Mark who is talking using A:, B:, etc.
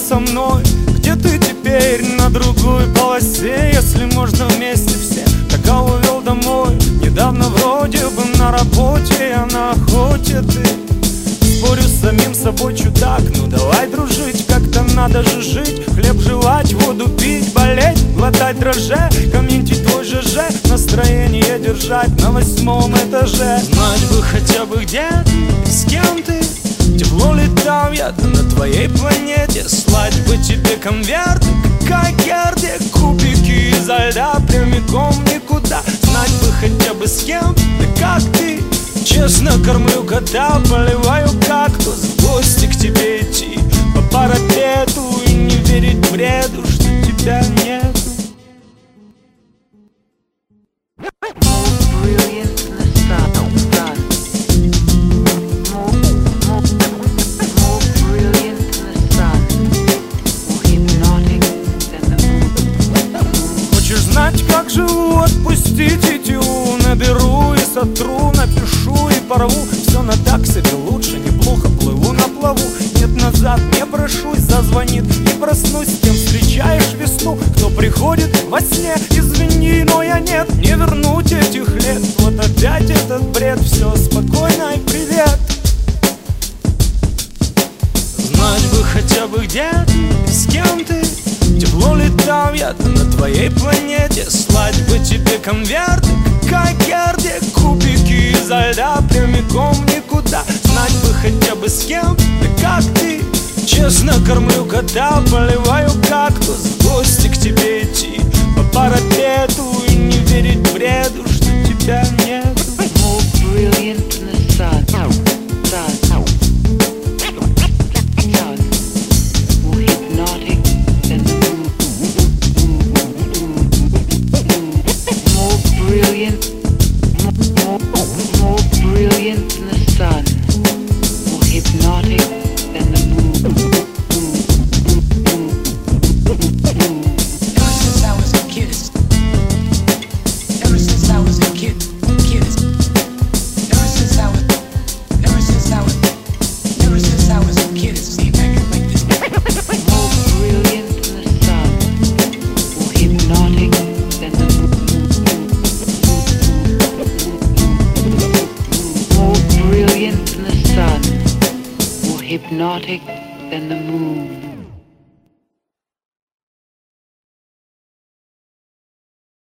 A: со мной? Где ты теперь? На другой полосе. Если можно вместе все, так увел домой. Недавно вроде бы на работе, а на охоте ты. Спорю с самим собой, чудак. Ну давай дружить, как-то надо же жить. Хлеб жевать, воду пить, болеть, глотать дрожжи. Комментить твой ЖЖ, настроение держать на 8-м этаже. Знать бы хотя бы где ты, с кем ты. Тепло ли там я-то на твоей планете. Слать бы тебе конверты, как Герде. Кубики изо льда прямиком никуда. Знать бы хотя бы с кем ты, как ты. Честно кормлю кота, поливаю кактус. В гости к тебе идти по парапету и не верить бреду, что тебя нету. Хочешь знать, как живу? Отпусти тетиву. Наберу и сотру, напишу и порву. Все на так себе лучше, неплохо плыву на плаву. Нет, назад не прошусь, зазвонит и проснусь. С кем встречаешь весну, кто приходит во сне. Извини, но я нет, не вернуть этих лет. Вот опять этот бред, все спокойно и привет. Знать бы хотя бы где ты, с кем ты. Тепло ли там я-то на твоей планете. Слать бы тебе конверты, как Герде. Кубики изо льда прямиком никуда. Знать бы хотя бы с кем ты, как ты. Честно кормлю кота, поливаю кактус. В гости к тебе идти по парапету и не верить бреду, что тебя нету.
B: Hypnotic than the moon.